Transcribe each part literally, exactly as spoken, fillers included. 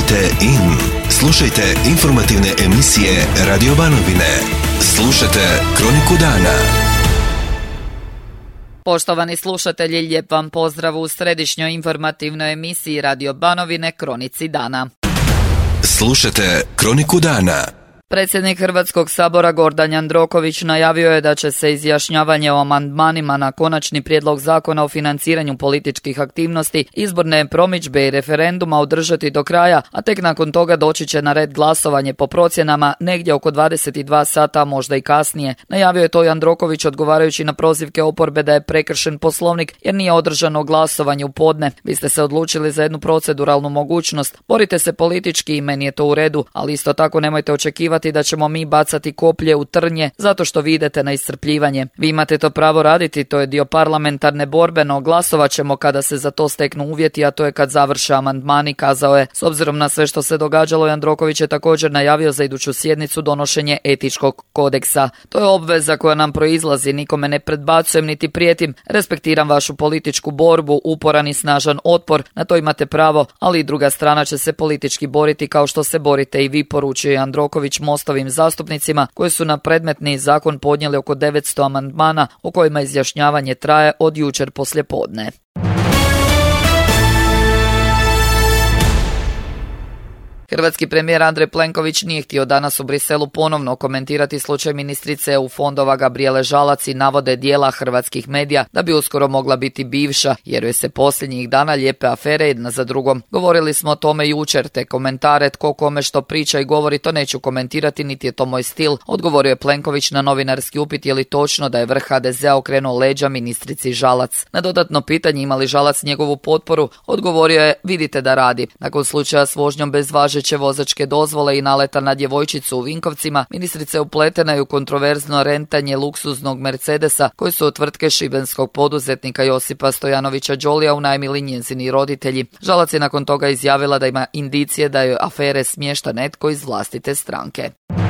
Budite in. Slušajte informativne emisije Radio Banovine. Slušajte Kroniku dana. Poštovani slušatelji, lijep vam pozdrav u središnjoj informativnoj emisiji Radio Banovine Kronici dana. Slušajte Kroniku dana. Predsjednik Hrvatskog sabora Gordan Jandroković najavio je da će se izjašnjavanje o amandmanima na konačni prijedlog zakona o financiranju političkih aktivnosti, izborne promidžbe i referenduma održati do kraja, a tek nakon toga doći će na red glasovanje po procjenama negdje oko dvadeset dva sata, možda i kasnije. Najavio je to Jandroković odgovarajući na prozivke oporbe da je prekršen Poslovnik jer nije održano glasovanje u podne. Vi ste se odlučili za jednu proceduralnu mogućnost. Borite se politički i meni je to u redu, ali isto tako nemojte očekivati da ćemo mi bacati koplje u trnje zato što vi idete na iscrpljivanje. Vi imate to pravo raditi, to je dio parlamentarne borbe, no glasovat ćemo kada se za to steknu uvjeti, a to je kad završe amandmani, kazao je. S obzirom na sve što se događalo, Jandroković je također najavio za iduću sjednicu donošenje etičkog kodeksa. To je obveza koja nam proizlazi, nikome ne predbacujem niti prijetim, respektiram vašu političku borbu, uporan i snažan otpor, na to imate pravo, ali i druga strana će se politički boriti kao što se borite i vi, poručio Jandroković Mostovim zastupnicima koji su na predmetni zakon podnijeli oko devetsto amandmana o kojima izjašnjavanje traje od jučer poslijepodne. Hrvatski premijer Andrej Plenković nije htio danas u Briselu ponovno komentirati slučaj ministrice E U fondova Gabrijele Žalac i navode dijela hrvatskih medija da bi uskoro mogla biti bivša, jer joj se posljednjih dana lijepe afere jedna za drugom. Govorili smo o tome jučer, te komentare tko kome što priča i govori to neću komentirati, niti je to moj stil, odgovorio je Plenković na novinarski upit je li točno da je vrh ha de zea okrenuo leđa ministrici Žalac. Na dodatno pitanje ima li Žalac njegovu potporu, odgovorio je vidite da radi. Nakon slučaja s vožnjom bez važeće vozačke dozvole i naleta na djevojčicu u Vinkovcima, ministrica je upletena i u kontroverzno rentanje luksuznog Mercedesa koji su od tvrtke šibenskog poduzetnika Josipa Stojanovića Đolija unajmili njezini roditelji. Žalac je nakon toga izjavila da ima indicije da joj afere smješta netko iz vlastite stranke.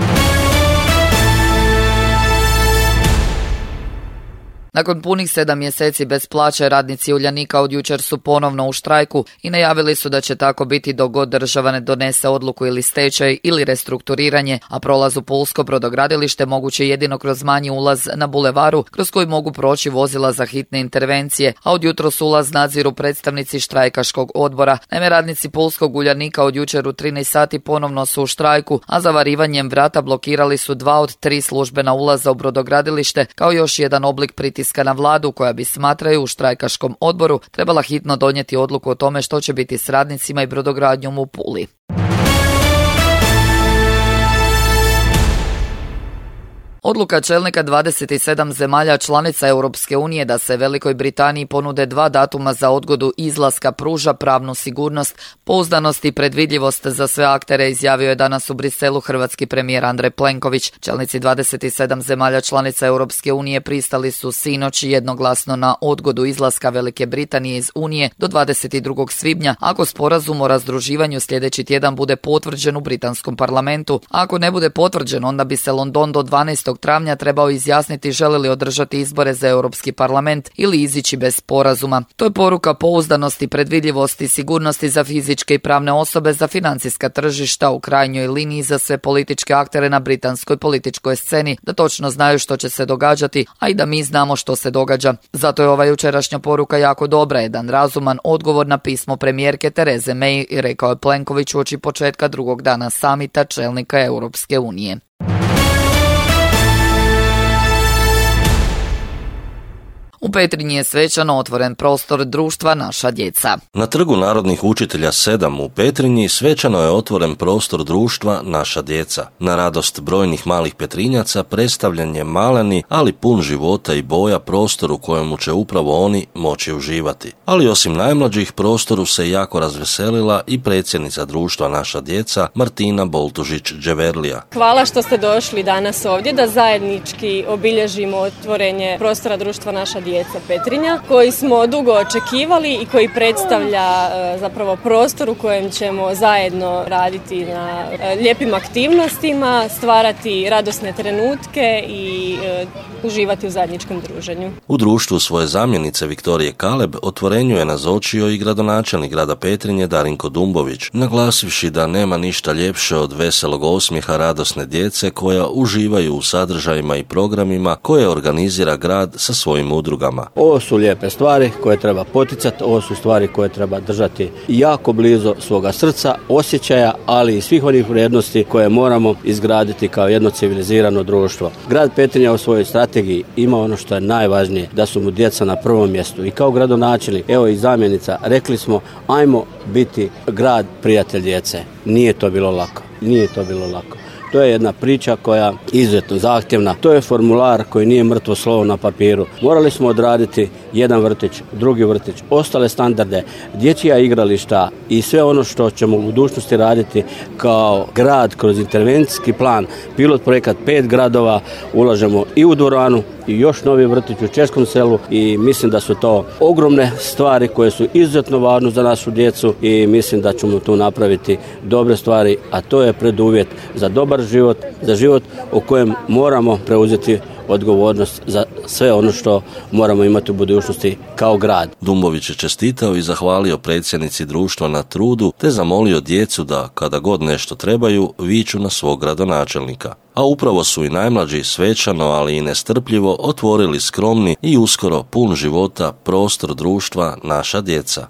Nakon punih sedam mjeseci bez plaće, radnici Uljanika od jučer su ponovno u štrajku i najavili su da će tako biti dok god država ne donese odluku ili stečaj ili restrukturiranje, a prolaz u pulsko brodogradilište moguće jedino kroz manji ulaz na bulevaru kroz koji mogu proći vozila za hitne intervencije, a od jutros ulaz nadziru predstavnici štrajkaškog odbora. Naime, radnici pulskog Uljanika od jučer u trinaest sati ponovno su u štrajku, a zavarivanjem vrata blokirali su dva od tri službena ulaza u brodogradilište kao još jedan oblik pritiska na vladu koja bi, smatraju u štrajkaškom odboru, trebala hitno donijeti odluku o tome što će biti s radnicima i brodogradnjom u Puli. Odluka čelnika dvadeset sedam zemalja članica Europske unije da se Velikoj Britaniji ponude dva datuma za odgodu izlaska pruža pravnu sigurnost, pouzdanost i predvidljivost za sve aktere, izjavio je danas u Briselu hrvatski premijer Andrej Plenković. Čelnici dvadeset sedam zemalja članica Europske unije pristali su sinoć jednoglasno na odgodu izlaska Velike Britanije iz Unije do dvadeset drugog svibnja, ako sporazum o razdruživanju sljedeći tjedan bude potvrđen u britanskom parlamentu. A ako ne bude potvrđen, onda bi se London do dvanaestog travnja trebao izjasniti želi li održati izbore za Europski parlament ili izići bez sporazuma. To je poruka pouzdanosti, predvidljivosti, sigurnosti za fizičke i pravne osobe, za financijska tržišta, u krajnjoj liniji za sve političke aktere na britanskoj političkoj sceni, da točno znaju što će se događati, a i da mi znamo što se događa. Zato je ova jučerašnja poruka jako dobra, jedan razuman odgovor na pismo premijerke Tereze May, rekao je Plenković uoči početka drugog dana samita čelnika Europske unije. U Petrinji je svečano otvoren prostor društva Naša djeca. Na Trgu narodnih učitelja sedam u Petrinji svečano je otvoren prostor društva Naša djeca. Na radost brojnih malih Petrinjaca predstavljen je maleni, ali pun života i boja prostor u kojemu će upravo oni moći uživati. Ali osim najmlađih, prostoru se jako razveselila i predsjednica društva Naša djeca Martina Boltužić-Đeverlija. Hvala što ste došli danas ovdje da zajednički obilježimo otvorenje prostora društva Naša djeca. djeca Petrinja, koji smo dugo očekivali i koji predstavlja zapravo prostor u kojem ćemo zajedno raditi na lijepim aktivnostima, stvarati radosne trenutke i uživati u zajedničkom druženju. U društvu svoje zamjenice Viktorije Kaleb otvorenju je nazočio i gradonačelnik grada Petrinje Darinko Dumbović, naglasivši da nema ništa ljepše od veselog osmijeha radosne djece koja uživaju u sadržajima i programima koje organizira grad sa svojim udrugama. Ovo su lijepe stvari koje treba poticati, ovo su stvari koje treba držati jako blizu svoga srca, osjećaja, ali i svih onih vrijednosti koje moramo izgraditi kao jedno civilizirano društvo. Grad Petrinja u svojoj strategiji ima ono što je najvažnije, da su mu djeca na prvom mjestu. I kao gradonačelnik, evo i zamjenica, rekli smo ajmo biti grad prijatelj djece. Nije to bilo lako. Nije to bilo lako. To je jedna priča koja je izuzetno zahtjevna. To je formular koji nije mrtvo slovo na papiru. Morali smo odraditi jedan vrtić, drugi vrtić, ostale standarde, dječja igrališta i sve ono što ćemo u budućnosti raditi kao grad kroz intervencijski plan, pilot projekat pet gradova, ulažemo i u dvoranu i još novi vrtić u Českom selu i mislim da su to ogromne stvari koje su izuzetno važne za našu djecu i mislim da ćemo tu napraviti dobre stvari, a to je preduvjet za dobar život, za život u kojem moramo preuzeti odgovornost za sve ono što moramo imati u budućnosti kao grad. Dumbović je čestitao i zahvalio predsjednici društva na trudu te zamolio djecu da kada god nešto trebaju viču na svog gradonačelnika. A upravo su i najmlađi svečano, ali i nestrpljivo otvorili skromni i uskoro pun života prostor društva Naša djeca.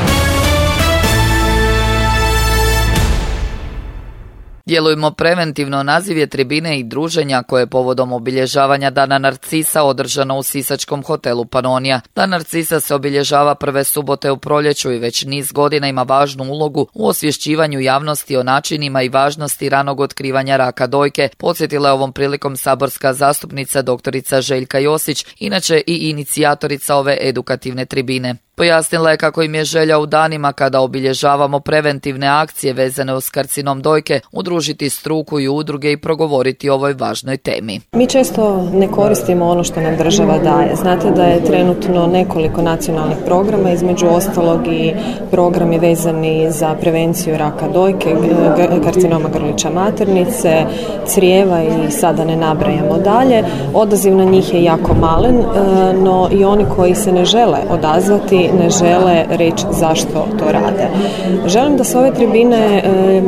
Djelujmo preventivno naziv je tribine i druženja koje je povodom obilježavanja Dana Narcisa održano u sisačkom hotelu Panonija. Dan Narcisa se obilježava prve subote u proljeću i već niz godina ima važnu ulogu u osvješćivanju javnosti o načinima i važnosti ranog otkrivanja raka dojke, podsjetila je ovom prilikom saborska zastupnica doktorica Željka Josić, inače i inicijatorica ove edukativne tribine. Pojasnila je kako im je želja u danima kada obilježavamo preventivne akcije vezane uz karcinom dojke, udružiti struku i udruge i progovoriti o ovoj važnoj temi. Mi često ne koristimo ono što nam država daje. Znate da je trenutno nekoliko nacionalnih programa, između ostalog i programi vezani za prevenciju raka dojke, karcinoma grlića maternice, crijeva i sada ne nabrajamo dalje. Odaziv na njih je jako malen, no i oni koji se ne žele odazvati ne žele reći zašto to rade. Želim da s ove tribine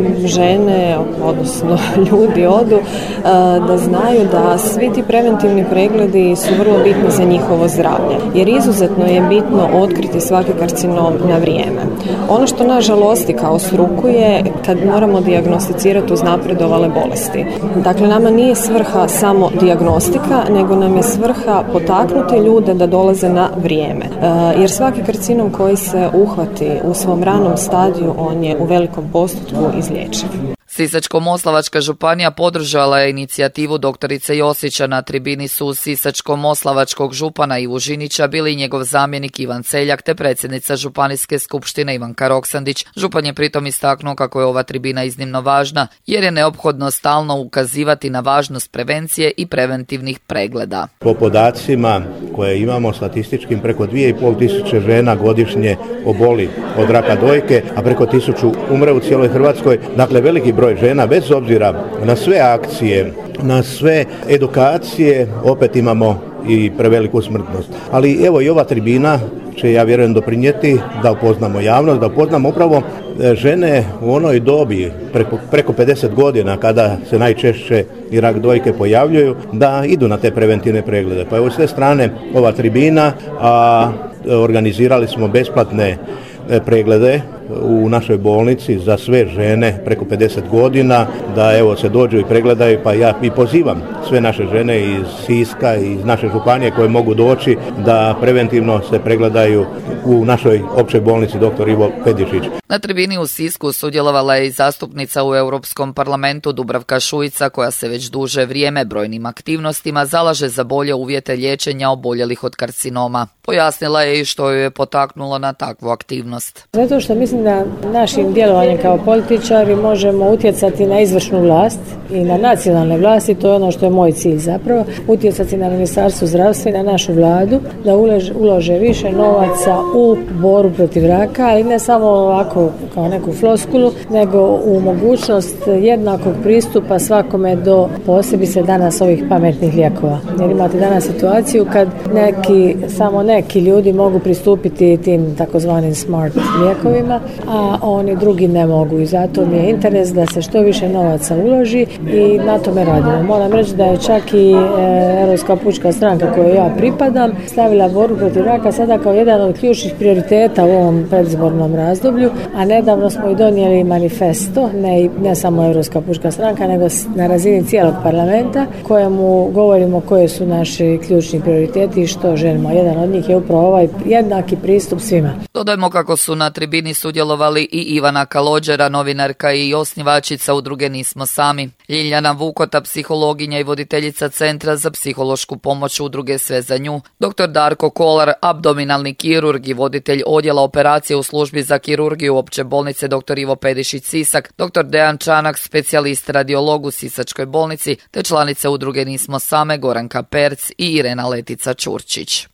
žene, odnosno ljudi odu, da znaju da svi ti preventivni pregledi su vrlo bitni za njihovo zdravlje, jer izuzetno je bitno otkriti svaki karcinom na vrijeme. Ono što nas žalosti kao struku je kad moramo dijagnosticirati uznapredovale bolesti. Dakle, nama nije svrha samo dijagnostika, nego nam je svrha potaknuti ljude da dolaze na vrijeme. Jer svaki karcinom koji se uhvati u svom ranom stadiju, on je u velikom postotku izlječiv. Sisačko-moslavačka županija podržala je inicijativu doktorice Josića. Na tribini su Sisačko-moslavačkog župana Ivu Žinića bili njegov zamjenik Ivan Celjak te predsjednica županijske skupštine Ivanka Roksandić. Župan je pritom istaknuo kako je ova tribina iznimno važna jer je neophodno stalno ukazivati na važnost prevencije i preventivnih pregleda. Po podacima koje imamo statističkim, preko dvije i pol tisuće žena godišnje oboli od raka dojke, a preko tisuću umre u cijeloj Hrvatskoj. Dakle, veliki broj žena, bez obzira na sve akcije, na sve edukacije, opet imamo i preveliku smrtnost. Ali evo i ova tribina će, ja vjerujem, doprinijeti da upoznamo javnost, da upoznamo upravo žene u onoj dobi preko, preko pedeset godina kada se najčešće i rak dojke pojavljuju, da idu na te preventivne preglede. Pa evo s te strane ova tribina, a organizirali smo besplatne preglede u našoj bolnici za sve žene preko pedeset godina, da evo se dođu i pregledaju, pa ja i pozivam sve naše žene iz Siska i iz naše županije koje mogu doći da preventivno se pregledaju u našoj općoj bolnici doktor Ivo Pedišić. Na tribini u Sisku sudjelovala je i zastupnica u Europskom parlamentu Dubravka Šuica, koja se već duže vrijeme brojnim aktivnostima zalaže za bolje uvjete liječenja oboljelih od karcinoma. Pojasnila je i što ju je potaknulo na takvu aktivnost. Zato što mislim da našim djelovanjem kao političari možemo utjecati na izvršnu vlast i na nacionalne vlasti, to je ono što je moj cilj zapravo, utjecati na Ministarstvo zdravstva i na našu vladu da ulože, ulože više novaca u borbu protiv raka, ali ne samo ovako kao neku floskulu, nego u mogućnost jednakog pristupa svakome do posebice danas ovih pametnih lijekova. Jer imate danas situaciju kad neki, samo neki ljudi mogu pristupiti tim takozvanim smart lijekovima, a oni drugi ne mogu i zato mi je interes da se što više novaca uloži i na tome radimo. Moram reći da je čak i e, Europska pučka stranka kojoj ja pripadam stavila borbu protiv raka sada kao jedan od ključnih prioriteta u ovom predizbornom razdoblju, a nedavno smo i donijeli manifesto, ne, ne samo Europska pučka stranka, nego na razini cijelog parlamenta, kojemu govorimo koje su naši ključni prioriteti i što želimo. Jedan od njih je upravo ovaj jednaki pristup svima. Dodajmo kako su na tribini sudjelovali i Ivana Kalođera, novinarka i osnivačica udruge Nismo sami, Ljiljana Vukota, psihologinja i voditeljica Centra za psihološku pomoć udruge Sve za nju, doktor Darko Kolar, abdominalni kirurg i voditelj odjela operacije u službi za kirurgiju opće bolnice doktor Ivo Pedišić Sisak, doktor Dejan Čanak, specijalist radiolog u Sisačkoj bolnici, te članice udruge Nismo same Goranka Perc i Irena Letica Čurčić.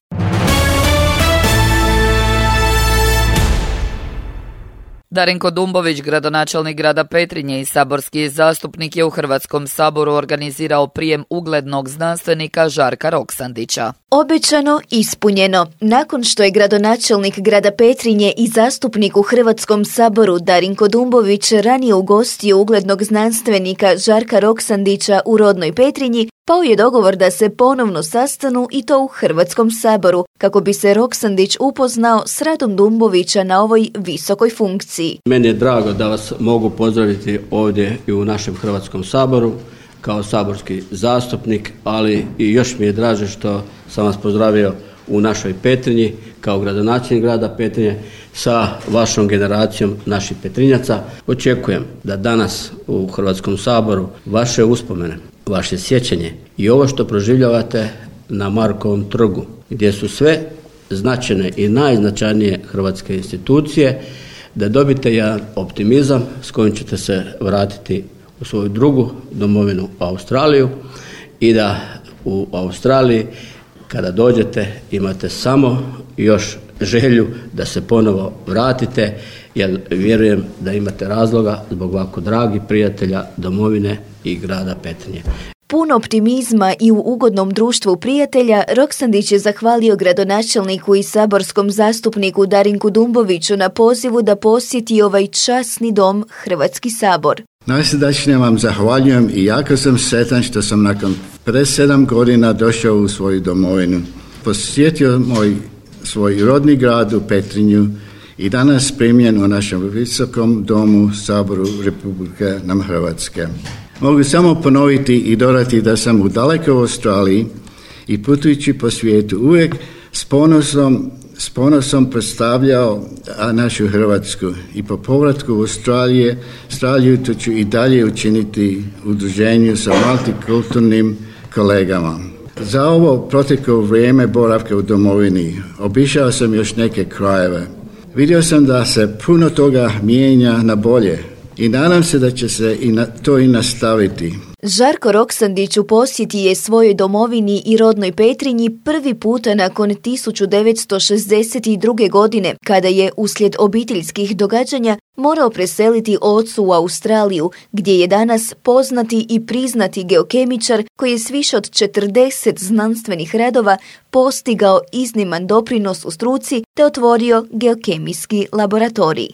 Darinko Dumbović, gradonačelnik grada Petrinje i saborski zastupnik, je u Hrvatskom saboru organizirao prijem uglednog znanstvenika Žarka Roksandića. Obećano, ispunjeno. Nakon što je gradonačelnik grada Petrinje i zastupnik u Hrvatskom saboru Darinko Dumbović ranije ugostio uglednog znanstvenika Žarka Roksandića u rodnoj Petrinji, pao je dogovor da se ponovno sastanu i to u Hrvatskom saboru, kako bi se Roksandić upoznao s radom Dumbovića na ovoj visokoj funkciji. Meni je drago da vas mogu pozdraviti ovdje i u našem Hrvatskom saboru kao saborski zastupnik, ali i još mi je draže što sam vas pozdravio u našoj Petrinji kao gradonačelnik grada Petrinje sa vašom generacijom naših Petrinjaca. Očekujem da danas u Hrvatskom saboru vaše uspomene, vaše sjećanje i ovo što proživljavate na Markovom trgu, gdje su sve značajne i najznačajnije hrvatske institucije, da dobite jedan optimizam s kojim ćete se vratiti u svoju drugu domovinu Australiju i da u Australiji kada dođete imate samo još želju da se ponovo vratite, jer vjerujem da imate razloga zbog ovako dragih prijatelja domovine i grada Petrinje. Pun optimizma i u ugodnom društvu prijatelja, Roksandić je zahvalio gradonačelniku i saborskom zastupniku Darinku Dumboviću na pozivu da posjeti ovaj časni dom Hrvatski sabor. Najsrdačnije vam zahvaljujem i jako sam sretan što sam nakon pred sedam godina došao u svoju domovinu. Posjetio moj svoj rodni grad u Petrinju i danas primljen u našem visokom domu Saboru Republike nam Hrvatske. Mogu samo ponoviti i dodati da sam u dalekoj Australiji i putujući po svijetu uvijek s ponosom, s ponosom predstavljao našu Hrvatsku i po povratku u Australije, Australiju to ću i dalje učiniti u udruženju sa multikulturnim kolegama. Za ovo proteklo vrijeme boravka u domovini obišao sam još neke krajeve. Vidio sam da se puno toga mijenja na bolje i nadam se da će se i na, to i nastaviti. Žarko Roksandić u posjeti je svojoj domovini i rodnoj Petrinji prvi puta nakon tisuću devetsto šezdeset druge. godine, kada je uslijed obiteljskih događanja morao preseliti ocu u Australiju, gdje je danas poznati i priznati geokemičar koji je s više od četrdeset znanstvenih radova postigao izniman doprinos u struci te otvorio geokemijski laboratorij.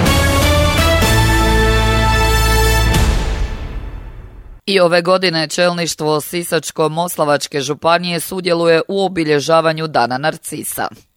I ove godine čelništvo Sisačko-moslavačke županije sudjeluje u obilježavanju Dana narcisa.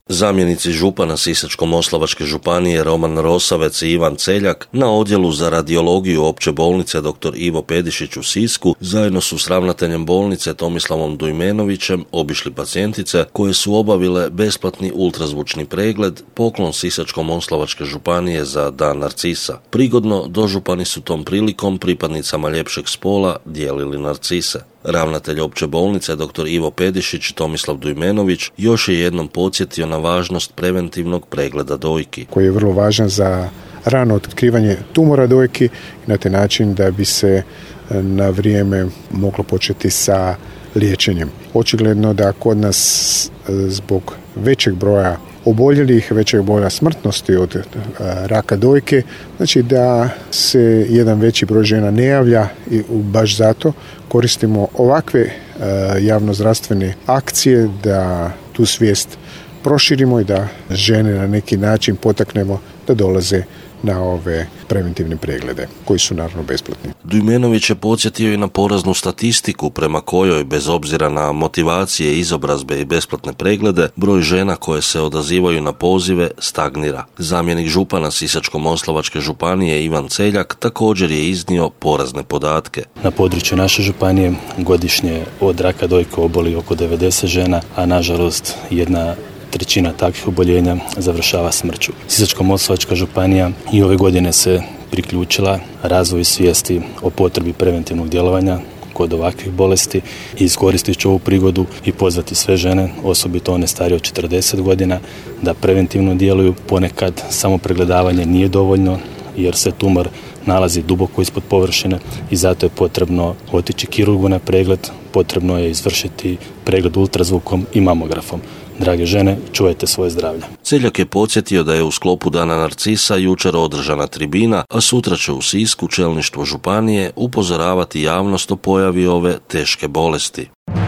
Zamjenici župana Sisačko-moslavačke županije Roman Rosavec i Ivan Celjak na odjelu za radiologiju opće bolnice dr. Ivo Pedišić u Sisku zajedno su s ravnateljem bolnice Tomislavom Dujmenovićem obišli pacijentice koje su obavile besplatni ultrazvučni pregled, poklon Sisačko-moslavačke županije za Dan narcisa. Prigodno dožupani su tom prilikom pripadnicama ljepšeg spola dijelili narcise. Ravnatelj opće bolnice dr. Ivo Pedišić Tomislav Dujmenović još je jednom podsjetio na važnost preventivnog pregleda dojki, koji je vrlo važan za rano otkrivanje tumora dojki i na taj način da bi se na vrijeme moglo početi sa liječenjem. Očigledno da kod nas zbog većeg broja oboljelih, većeg broja smrtnosti od raka dojke, znači da se jedan veći broj žena ne javlja i baš zato koristimo ovakve javnozdravstvene akcije da tu svijest proširimo i da žene na neki način potaknemo da dolaze na ove preventivne preglede, koji su naravno besplatni. Dujmenović je podsjetio i na poraznu statistiku prema kojoj, bez obzira na motivacije, izobrazbe i besplatne preglede, broj žena koje se odazivaju na pozive stagnira. Zamjenik župana Sisačko-moslavačke županije Ivan Celjak također je iznio porazne podatke. Na području naše županije godišnje od raka dojke oboli oko devedeset žena, a nažalost jedna trećina takvih oboljenja završava smrću. Sisačko-moslavačka županija i ove godine se priključila razvoju svijesti o potrebi preventivnog djelovanja kod ovakvih bolesti i iskoristit ću ovu prigodu i pozvati sve žene, osobito one starije od četrdeset godina, da preventivno djeluju. Ponekad samo pregledavanje nije dovoljno jer se tumor nalazi duboko ispod površine i zato je potrebno otići kirurgu na pregled, potrebno je izvršiti pregled ultrazvukom i mamografom. Drage žene, čuvajte svoje zdravlje. Celjak je podsjetio da je u sklopu Dana narcisa jučer održana tribina, a sutra će u Sisku čelništvo županije upozoravati javnost o pojavi ove teške bolesti.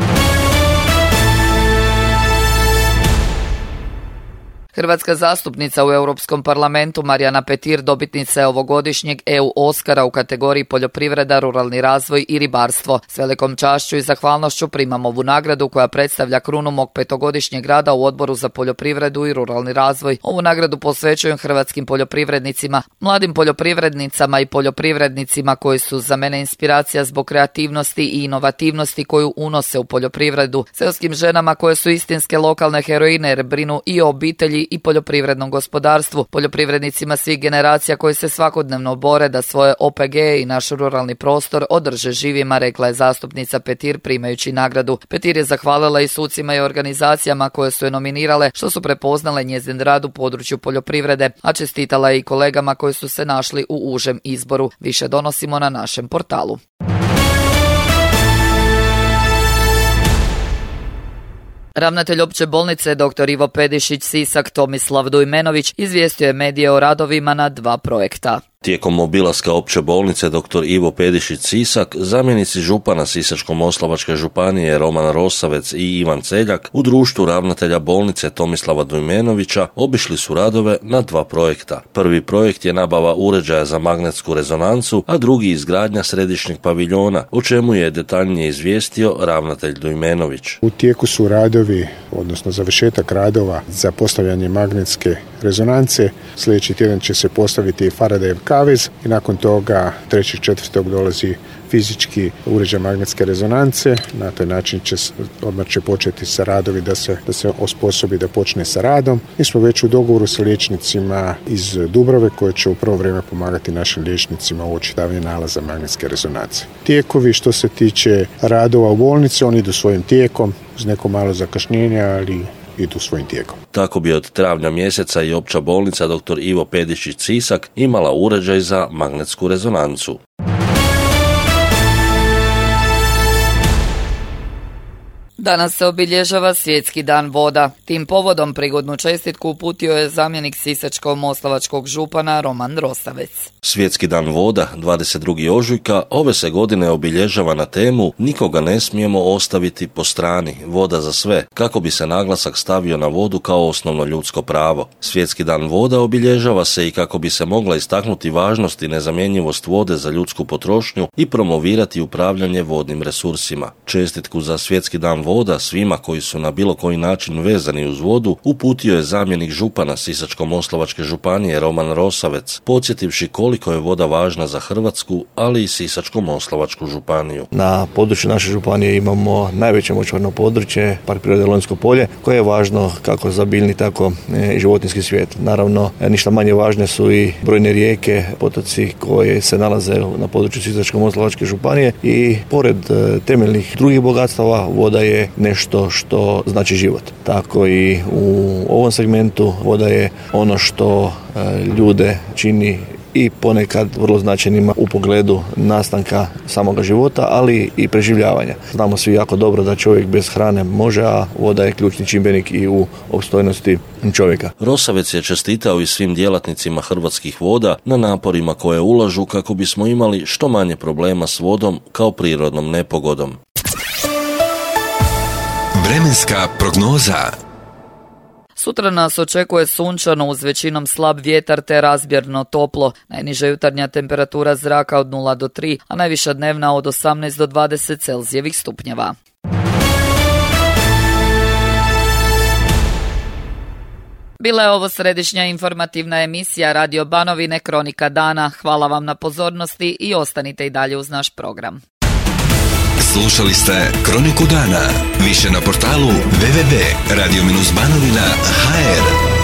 Hrvatska zastupnica u Europskom parlamentu Marijana Petir dobitnica je ovogodišnjeg E U Oskara u kategoriji poljoprivreda, ruralni razvoj i ribarstvo. S velikom čašću i zahvalnošću primam ovu nagradu koja predstavlja krunu mog petogodišnjeg rada u Odboru za poljoprivredu i ruralni razvoj. Ovu nagradu posvećujem hrvatskim poljoprivrednicima, mladim poljoprivrednicama i poljoprivrednicima koji su za mene inspiracija zbog kreativnosti i inovativnosti koju unose u poljoprivredu, selskim ženama koje su istinske lokalne heroine jer brinu i o obitelji i poljoprivrednom gospodarstvu, poljoprivrednicima svih generacija koji se svakodnevno bore da svoje O P G i naš ruralni prostor održe živima, rekla je zastupnica Petir primajući nagradu. Petir je zahvalila i sucima i organizacijama koje su je nominirale što su prepoznale njezin rad u području poljoprivrede, a čestitala je i kolegama koji su se našli u užem izboru. Više donosimo na našem portalu. Ravnatelj opće bolnice dr. Ivo Pedišić Sisak Tomislav Dujmenović izvijestio je medije o radovima na dva projekta. Tijekom obilaska opće bolnice dr. Ivo Pedišić Sisak, zamjenici župana Sisačko-moslavačke županije Roman Rosavec i Ivan Celjak u društvu ravnatelja bolnice Tomislava Dujmenovića obišli su radove na dva projekta. Prvi projekt je nabava uređaja za magnetsku rezonancu, a drugi izgradnja središnjeg paviljona, o čemu je detaljnije izvijestio ravnatelj Dujmenović. U tijeku su radovi, odnosno završetak radova za postavljanje magnetske rezonance. Sljedeći tjedan će se postaviti Faradayev kavez i nakon toga trećeg četvrtog dolazi fizički uređaj magnetske rezonance. Na taj način će, odmah će početi sa radovi da se, da se osposobi da počne sa radom. Mi smo već u dogovoru sa liječnicima iz Dubrave koji će u prvo vrijeme pomagati našim liječnicima u očitavanju nalaza magnetske rezonance. Tijekovi što se tiče radova u bolnici, oni idu svojim tijekom, uz neko malo zakašnjenja, ali idu svojim tijekom. Tako bi od travnja mjeseca i opća bolnica dr. Ivo Pedišić Sisak imala uređaj za magnetsku rezonancu. Danas se obilježava Svjetski dan voda. Tim povodom prigodnu čestitku uputio je zamjenik Sisačko-moslavačkog župana Roman Rosavec. Svjetski dan voda, dvadeset drugog ožujka, ove se godine obilježava na temu Nikoga ne smijemo ostaviti po strani, voda za sve, kako bi se naglasak stavio na vodu kao osnovno ljudsko pravo. Svjetski dan voda obilježava se i kako bi se mogla istaknuti važnost i nezamjenjivost vode za ljudsku potrošnju i promovirati upravljanje vodnim resursima. Čestitku za Svjetski dan voda voda svima koji su na bilo koji način vezani uz vodu uputio je zamjenik župana Sisačko-moslavačke županije Roman Rosavec, podsjetivši koliko je voda važna za Hrvatsku, ali i Sisačko-moslavačku županiju. Na području naše županije imamo najveće močvarno područje, Park prirode Lonjsko polje, koje je važno kako za biljni, tako i životinjski svijet. Naravno, ništa manje važne su i brojne rijeke, potoci koje se nalaze na području Sisačko-moslavačke županije i pored temeljnih drugih bogatstava, voda je nešto što znači život. Tako i u ovom segmentu voda je ono što ljude čini i ponekad vrlo značajnima u pogledu nastanka samoga života, ali i preživljavanja. Znamo svi jako dobro da čovjek bez hrane može, a voda je ključni čimbenik i u opstojnosti čovjeka. Rosavec je čestitao i svim djelatnicima Hrvatskih voda na naporima koje ulažu kako bismo imali što manje problema s vodom kao prirodnom nepogodom. Vremenska prognoza. Sutra nas očekuje sunčano uz većinom slab vjetar te razmjerno toplo. Najniža jutarnja temperatura zraka od nula do tri, a najviša dnevna od osamnaest do dvadeset Celzijevih stupnjeva. Bila je ovo središnja informativna emisija Radio Banovine Kronika dana. Hvala vam na pozornosti i ostanite i dalje uz naš program. Slušali ste Kroniku dana. Više na portalu w w w tačka radio banovina tačka h r.